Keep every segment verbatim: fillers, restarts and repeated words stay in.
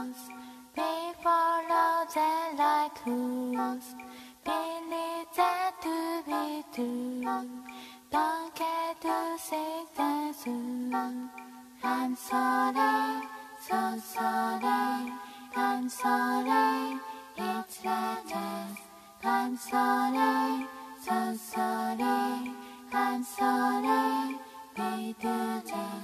We follow them like fools. Believe that to be true. Don't care to say that soon. I'm sorry, so sorry. I'm sorry, it's like this. I'm sorry, so sorry. I'm sorry, we do this.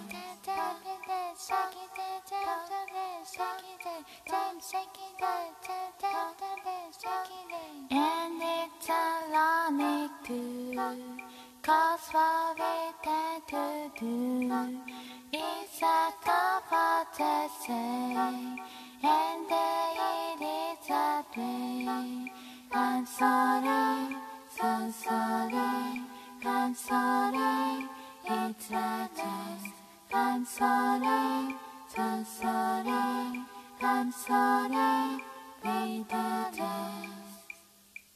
And it's ironic too, 'cause what we tend to do is act about the same, and it is that way. I'm sorry, so sorry. I'm sorry, it's like this. I'm sorry, so sorry. I'm sorry, we do this.